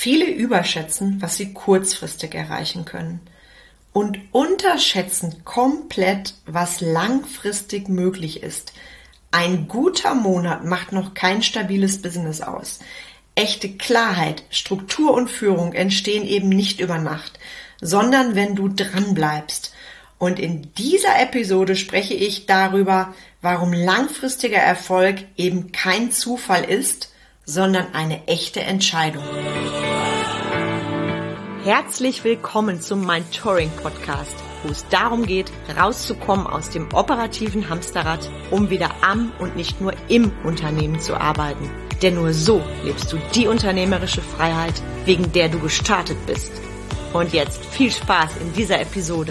Viele überschätzen, was sie kurzfristig erreichen können und unterschätzen komplett, was langfristig möglich ist. Ein guter Monat macht noch kein stabiles Business aus. Echte Klarheit, Struktur und Führung entstehen eben nicht über Nacht, sondern wenn du dran bleibst. Und in dieser Episode spreche ich darüber, warum langfristiger Erfolg eben kein Zufall ist, sondern eine echte Entscheidung. Herzlich willkommen zum Mentoring Podcast, wo es darum geht, rauszukommen aus dem operativen Hamsterrad, um wieder am und nicht nur im Unternehmen zu arbeiten. Denn nur so lebst du die unternehmerische Freiheit, wegen der du gestartet bist. Und jetzt viel Spaß in dieser Episode.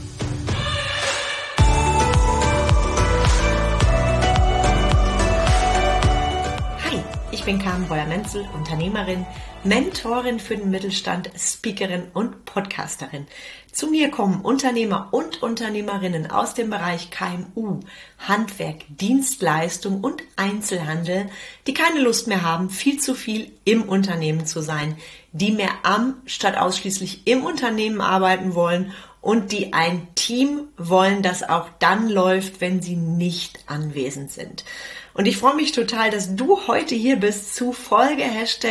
Ich bin Carmen Breuer-Menzel, Unternehmerin, Mentorin für den Mittelstand, Speakerin und Podcasterin. Zu mir kommen Unternehmer und Unternehmerinnen aus dem Bereich KMU, Handwerk, Dienstleistung und Einzelhandel, die keine Lust mehr haben, viel zu viel im Unternehmen zu sein, die mehr am statt ausschließlich im Unternehmen arbeiten wollen und die ein Team wollen, das auch dann läuft, wenn sie nicht anwesend sind. Und ich freue mich total, dass du heute hier bist zu Folge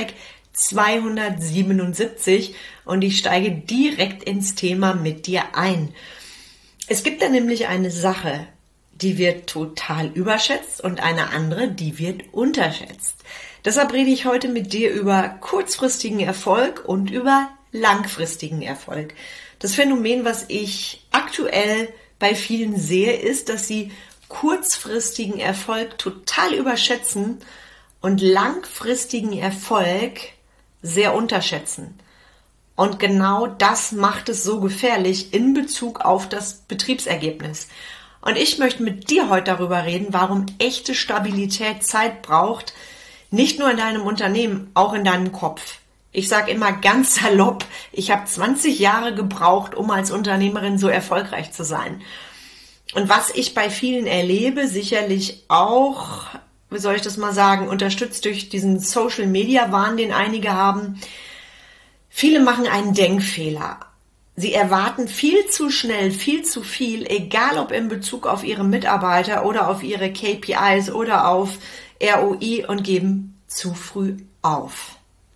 #277 und ich steige direkt ins Thema mit dir ein. Es gibt da nämlich eine Sache, die wird total überschätzt und eine andere, die wird unterschätzt. Deshalb rede ich heute mit dir über kurzfristigen Erfolg und über langfristigen Erfolg. Das Phänomen, was ich aktuell bei vielen sehe, ist, dass sie kurzfristigen Erfolg total überschätzen und langfristigen Erfolg sehr unterschätzen. Und genau das macht es so gefährlich in Bezug auf das Betriebsergebnis. Und ich möchte mit dir heute darüber reden, warum echte Stabilität Zeit braucht, nicht nur in deinem Unternehmen, auch in deinem Kopf. Ich sage immer ganz salopp, ich habe 20 Jahre gebraucht, um als Unternehmerin so erfolgreich zu sein. Und was ich bei vielen erlebe, sicherlich auch, wie soll ich das mal sagen, unterstützt durch diesen Social-Media-Wahn, den einige haben, viele machen einen Denkfehler. Sie erwarten viel zu schnell, viel zu viel, egal ob in Bezug auf ihre Mitarbeiter oder auf ihre KPIs oder auf ROI und geben zu früh auf.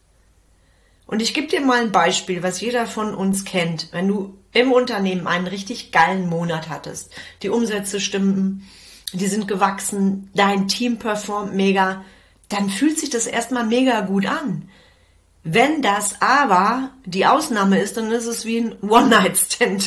Und ich gebe dir mal ein Beispiel, was jeder von uns kennt. Wenn du im Unternehmen einen richtig geilen Monat hattest, die Umsätze stimmen, die sind gewachsen, dein Team performt mega, dann fühlt sich das erstmal mega gut an. Wenn das aber die Ausnahme ist, dann ist es wie ein One-Night-Stand.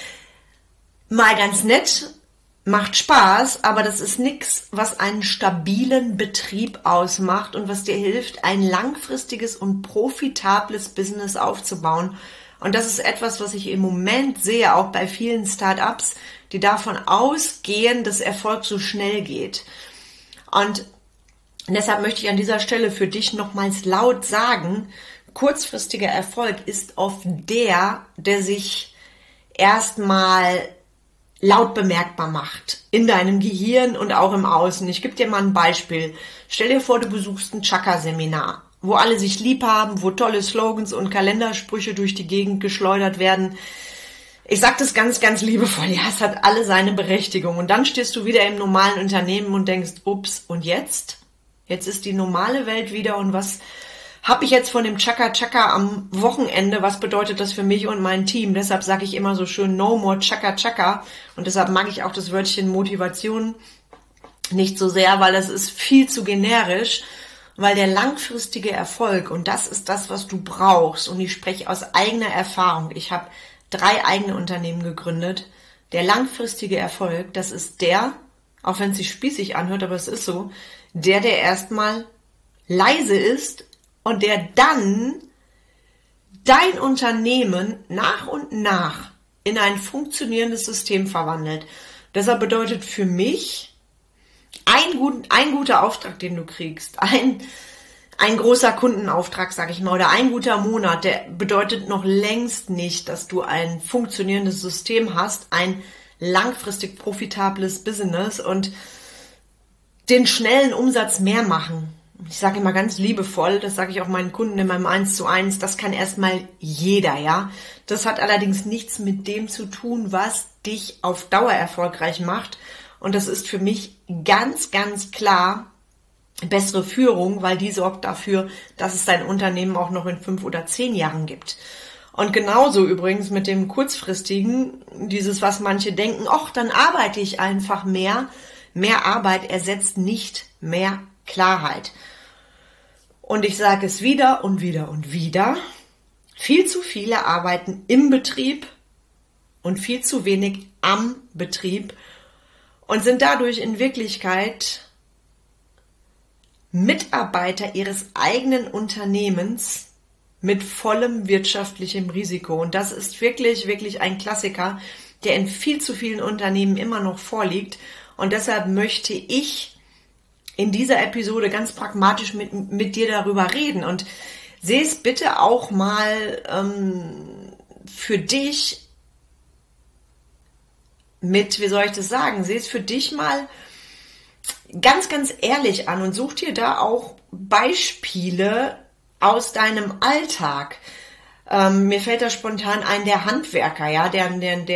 Mal ganz nett, macht Spaß, aber das ist nichts, was einen stabilen Betrieb ausmacht und was dir hilft, ein langfristiges und profitables Business aufzubauen. Und das ist etwas, was ich im Moment sehe, auch bei vielen Start-ups, die davon ausgehen, dass Erfolg so schnell geht. Und deshalb möchte ich an dieser Stelle für dich nochmals laut sagen, kurzfristiger Erfolg ist oft der sich erstmal laut bemerkbar macht in deinem Gehirn und auch im Außen. Ich gebe dir mal ein Beispiel. Stell dir vor, du besuchst ein Chakra-Seminar, wo alle sich lieb haben, wo tolle Slogans und Kalendersprüche durch die Gegend geschleudert werden. Ich sage das ganz, ganz liebevoll. Ja, es hat alle seine Berechtigung. Und dann stehst du wieder im normalen Unternehmen und denkst, ups, und jetzt? Jetzt ist die normale Welt wieder und was habe ich jetzt von dem Chaka-Chaka am Wochenende? Was bedeutet das für mich und mein Team? Deshalb sage ich immer so schön, no more Chaka-Chaka. Und deshalb mag ich auch das Wörtchen Motivation nicht so sehr, weil es ist viel zu generisch. Weil der langfristige Erfolg, und das ist das, was du brauchst, und ich spreche aus eigener Erfahrung, ich habe 3 eigene Unternehmen gegründet, der langfristige Erfolg, das ist der, auch wenn es sich spießig anhört, aber es ist so, der erstmal leise ist und der dann dein Unternehmen nach und nach in ein funktionierendes System verwandelt. Deshalb bedeutet für mich ein guter Auftrag, den du kriegst, ein großer Kundenauftrag, sage ich mal, oder ein guter Monat, der bedeutet noch längst nicht, dass du ein funktionierendes System hast, ein langfristig profitables Business und den schnellen Umsatz mehr machen. ich sage immer ganz liebevoll, das sage ich auch meinen Kunden in meinem 1:1, das kann erstmal jeder, ja. Das hat allerdings nichts mit dem zu tun, was dich auf Dauer erfolgreich macht. Und das ist für mich ganz, ganz klar bessere Führung, weil die sorgt dafür, dass es dein Unternehmen auch noch in 5 oder 10 Jahren gibt. Und genauso übrigens mit dem kurzfristigen, dieses, was manche denken, ach, dann arbeite ich einfach mehr. Mehr Arbeit ersetzt nicht mehr Klarheit. Und ich sage es wieder und wieder und wieder. Viel zu viele arbeiten im Betrieb und viel zu wenig am Betrieb und sind dadurch in Wirklichkeit Mitarbeiter ihres eigenen Unternehmens mit vollem wirtschaftlichem Risiko. Und das ist wirklich, wirklich ein Klassiker, der in viel zu vielen Unternehmen immer noch vorliegt. Und deshalb möchte ich in dieser Episode ganz pragmatisch mit dir darüber reden. Und sehe es bitte auch mal für dich mit, wie soll ich das sagen, sehe es für dich mal ganz, ganz ehrlich an und such dir da auch Beispiele aus deinem Alltag. Mir fällt da spontan ein, der Handwerker, ja, der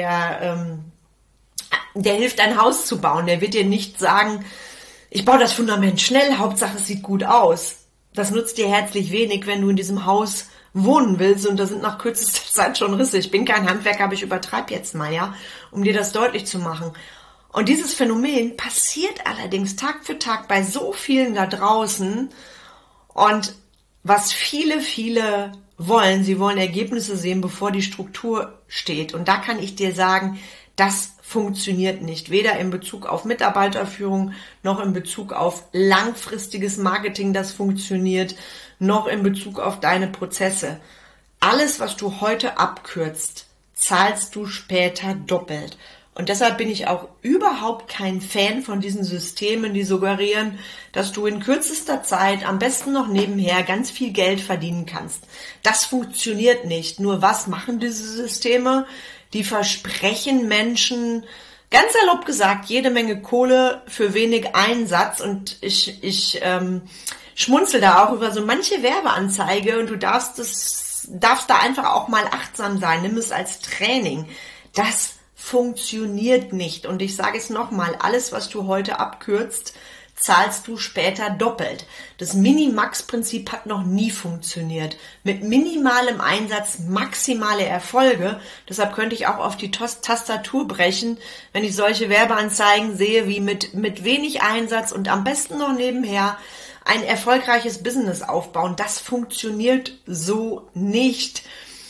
hilft, ein Haus zu bauen. Der wird dir nicht sagen, ich baue das Fundament schnell, Hauptsache es sieht gut aus. Das nutzt dir herzlich wenig, wenn du in diesem Haus wohnen willst und da sind nach kürzester Zeit schon Risse. Ich bin kein Handwerker, aber ich übertreibe jetzt mal, ja, um dir das deutlich zu machen. Und dieses Phänomen passiert allerdings Tag für Tag bei so vielen da draußen. Und was viele wollen, sie wollen Ergebnisse sehen, bevor die Struktur steht. Und da kann ich dir sagen, das funktioniert nicht. Weder in Bezug auf Mitarbeiterführung, noch in Bezug auf langfristiges Marketing, das funktioniert, noch in Bezug auf deine Prozesse. Alles, was du heute abkürzt, zahlst du später doppelt. Und deshalb bin ich auch überhaupt kein Fan von diesen Systemen, die suggerieren, dass du in kürzester Zeit, am besten noch nebenher, ganz viel Geld verdienen kannst. Das funktioniert nicht. Nur was machen diese Systeme? Die versprechen Menschen, ganz salopp gesagt, jede Menge Kohle für wenig Einsatz. Und ich schmunzel da auch über so manche Werbeanzeige und du darfst da einfach auch mal achtsam sein. Nimm es als Training. Das funktioniert nicht. Und ich sage es nochmal, alles, was du heute abkürzt, zahlst du später doppelt. Das Minimax-Prinzip hat noch nie funktioniert. Mit minimalem Einsatz maximale Erfolge. Deshalb könnte ich auch auf die Tastatur brechen, wenn ich solche Werbeanzeigen sehe, wie mit wenig Einsatz und am besten noch nebenher ein erfolgreiches Business aufbauen. Das funktioniert so nicht.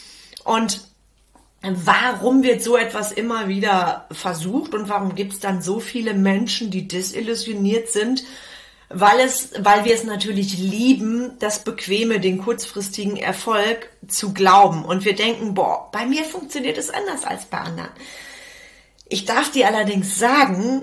Und warum wird so etwas immer wieder versucht und warum gibt es dann so viele Menschen, die desillusioniert sind? Weil wir es natürlich lieben, das Bequeme, den kurzfristigen Erfolg zu glauben. Und wir denken, boah, bei mir funktioniert es anders als bei anderen. Ich darf dir allerdings sagen,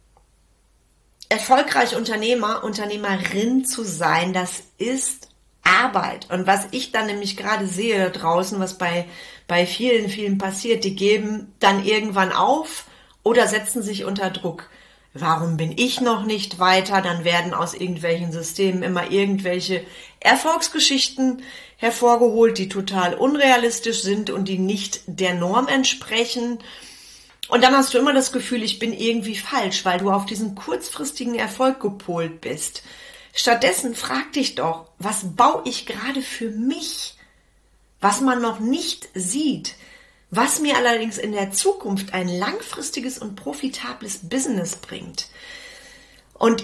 erfolgreich Unternehmerin zu sein, das ist Arbeit. Und was ich dann nämlich gerade sehe da draußen, was bei vielen passiert, die geben dann irgendwann auf oder setzen sich unter Druck. Warum bin ich noch nicht weiter? Dann werden aus irgendwelchen Systemen immer irgendwelche Erfolgsgeschichten hervorgeholt, die total unrealistisch sind und die nicht der Norm entsprechen. Und dann hast du immer das Gefühl, ich bin irgendwie falsch, weil du auf diesen kurzfristigen Erfolg gepolt bist. Stattdessen frag dich doch, was baue ich gerade für mich? Was man noch nicht sieht, was mir allerdings in der Zukunft ein langfristiges und profitables Business bringt. Und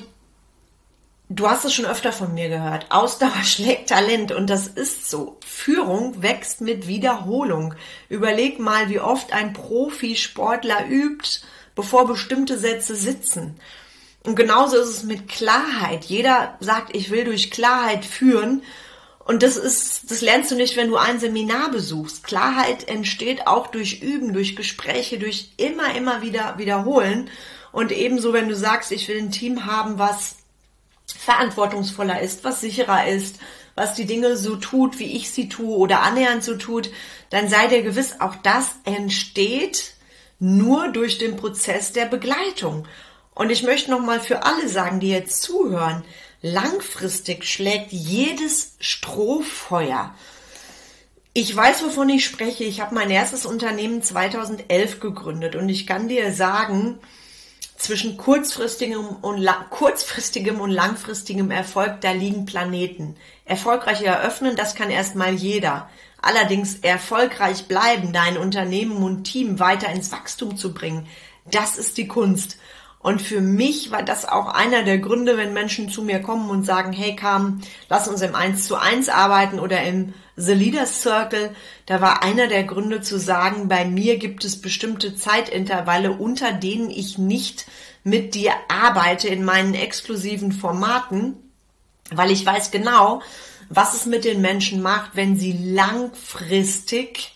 du hast es schon öfter von mir gehört, Ausdauer schlägt Talent und das ist so. Führung wächst mit Wiederholung. Überleg mal, wie oft ein Profisportler übt, bevor bestimmte Sätze sitzen. Und genauso ist es mit Klarheit. Jeder sagt, ich will durch Klarheit führen. Und das lernst du nicht, wenn du ein Seminar besuchst. Klarheit entsteht auch durch Üben, durch Gespräche, durch immer wieder wiederholen. Und ebenso, wenn du sagst, ich will ein Team haben, was verantwortungsvoller ist, was sicherer ist, was die Dinge so tut, wie ich sie tue oder annähernd so tut, dann sei dir gewiss, auch das entsteht nur durch den Prozess der Begleitung. Und ich möchte nochmal für alle sagen, die jetzt zuhören, Langfristig schlägt jedes Strohfeuer. Ich weiß, wovon ich spreche. Ich habe mein erstes Unternehmen 2011 gegründet und ich kann dir sagen, zwischen kurzfristigem und langfristigem Erfolg, da liegen Planeten. Erfolgreich eröffnen, das kann erstmal jeder. Allerdings erfolgreich bleiben, dein Unternehmen und Team weiter ins Wachstum zu bringen, das ist die Kunst. Und für mich war das auch einer der Gründe, wenn Menschen zu mir kommen und sagen, hey Carmen, lass uns im 1:1 arbeiten oder im The Leaders Circle. Da war einer der Gründe zu sagen, bei mir gibt es bestimmte Zeitintervalle, unter denen ich nicht mit dir arbeite in meinen exklusiven Formaten, weil ich weiß genau, was es mit den Menschen macht, wenn sie langfristig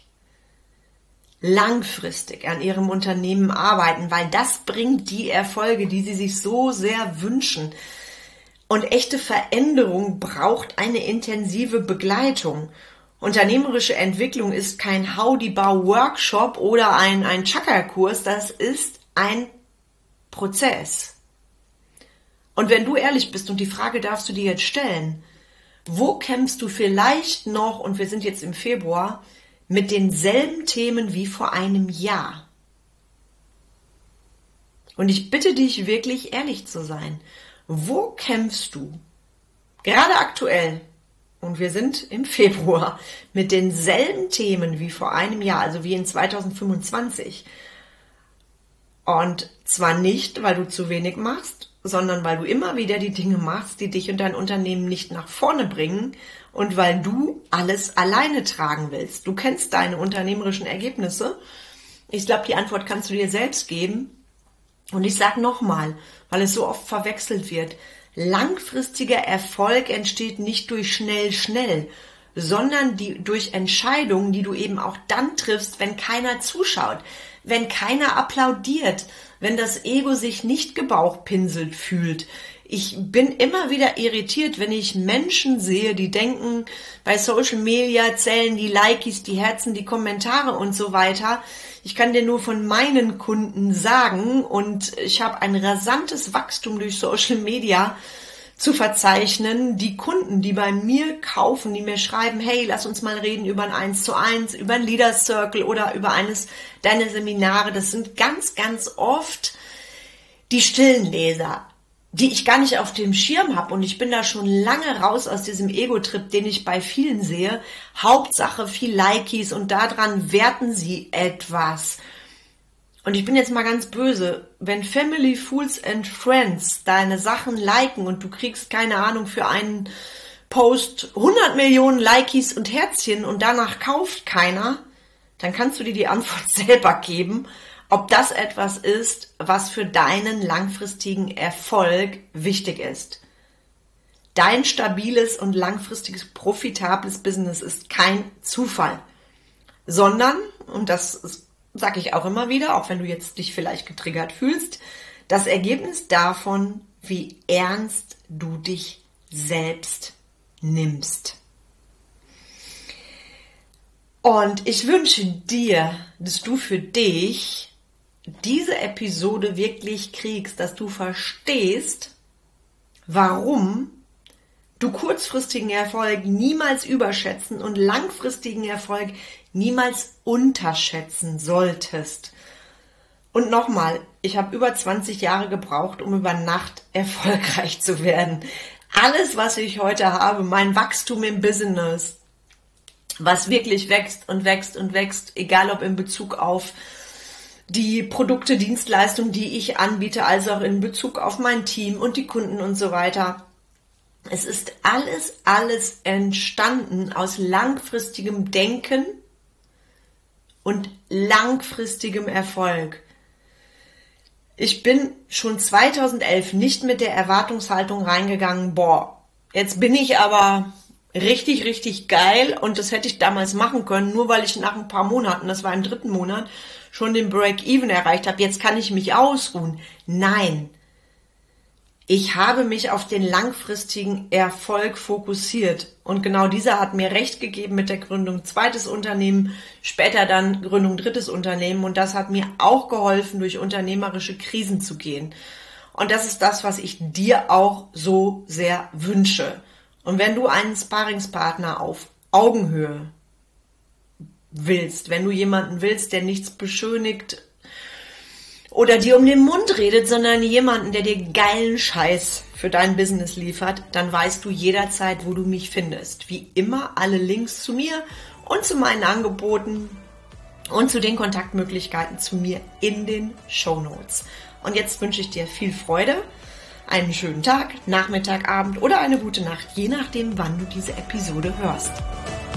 an ihrem Unternehmen arbeiten, weil das bringt die Erfolge, die sie sich so sehr wünschen. Und echte Veränderung braucht eine intensive Begleitung. Unternehmerische Entwicklung ist kein Howdy-Bau-Workshop oder ein Chakra-Kurs, das ist ein Prozess. Und wenn du ehrlich bist, und die Frage darfst du dir jetzt stellen, wo kämpfst du vielleicht noch, und wir sind jetzt im Februar, mit denselben Themen wie vor einem Jahr? Und ich bitte dich wirklich ehrlich zu sein. Wo kämpfst du gerade aktuell, und wir sind im Februar, mit denselben Themen wie vor einem Jahr, also wie in 2025? Und zwar nicht, weil du zu wenig machst, sondern weil du immer wieder die Dinge machst, die dich und dein Unternehmen nicht nach vorne bringen und weil du alles alleine tragen willst. Du kennst deine unternehmerischen Ergebnisse. Ich glaube, die Antwort kannst du dir selbst geben. Und ich sage nochmal, weil es so oft verwechselt wird, langfristiger Erfolg entsteht nicht durch schnell, sondern durch Entscheidungen, die du eben auch dann triffst, wenn keiner zuschaut, wenn keiner applaudiert, wenn das Ego sich nicht gebauchpinselt fühlt. Ich bin immer wieder irritiert, wenn ich Menschen sehe, die denken, bei Social Media zählen die Likes, die Herzen, die Kommentare und so weiter. Ich kann dir nur von meinen Kunden sagen, und ich habe ein rasantes Wachstum durch Social Media zu verzeichnen. Die Kunden, die bei mir kaufen, die mir schreiben, hey, lass uns mal reden über ein 1:1, über ein Leaders Circle oder über eines deiner Seminare. Das sind ganz, ganz oft die stillen Leser, die ich gar nicht auf dem Schirm habe. Und ich bin da schon lange raus aus diesem Ego-Trip, den ich bei vielen sehe. Hauptsache viel Likes und daran werten sie etwas. Und ich bin jetzt mal ganz böse, wenn Family, Fools and Friends deine Sachen liken und du kriegst, keine Ahnung, für einen Post 100 Millionen Likes und Herzchen und danach kauft keiner, dann kannst du dir die Antwort selber geben, ob das etwas ist, was für deinen langfristigen Erfolg wichtig ist. Dein stabiles und langfristiges, profitables Business ist kein Zufall, sondern, und das sage ich auch immer wieder, auch wenn du jetzt dich vielleicht getriggert fühlst, das Ergebnis davon, wie ernst du dich selbst nimmst. Und ich wünsche dir, dass du für dich diese Episode wirklich kriegst, dass du verstehst, warum du kurzfristigen Erfolg niemals überschätzen und langfristigen Erfolg niemals unterschätzen solltest. Und nochmal, ich habe über 20 Jahre gebraucht, um über Nacht erfolgreich zu werden. Alles, was ich heute habe, mein Wachstum im Business, was wirklich wächst und wächst und wächst, egal ob in Bezug auf die Produkte, Dienstleistungen, die ich anbiete, als auch in Bezug auf mein Team und die Kunden und so weiter. Es ist alles entstanden aus langfristigem Denken und langfristigem Erfolg. Ich bin schon 2011 nicht mit der Erwartungshaltung reingegangen, jetzt bin ich aber richtig, richtig geil und das hätte ich damals machen können, nur weil ich nach ein paar Monaten, das war im 3. Monat, schon den Break-Even erreicht habe. Jetzt kann ich mich ausruhen. Nein. Ich habe mich auf den langfristigen Erfolg fokussiert und genau dieser hat mir recht gegeben mit der Gründung 2. Unternehmen, später dann Gründung 3. Unternehmen und das hat mir auch geholfen, durch unternehmerische Krisen zu gehen. Und das ist das, was ich dir auch so sehr wünsche. Und wenn du einen Sparringspartner auf Augenhöhe willst, wenn du jemanden willst, der nichts beschönigt oder dir um den Mund redet, sondern jemanden, der dir geilen Scheiß für dein Business liefert, dann weißt du jederzeit, wo du mich findest. Wie immer alle Links zu mir und zu meinen Angeboten und zu den Kontaktmöglichkeiten zu mir in den Shownotes. Und jetzt wünsche ich dir viel Freude, einen schönen Tag, Nachmittag, Abend oder eine gute Nacht, je nachdem, wann du diese Episode hörst.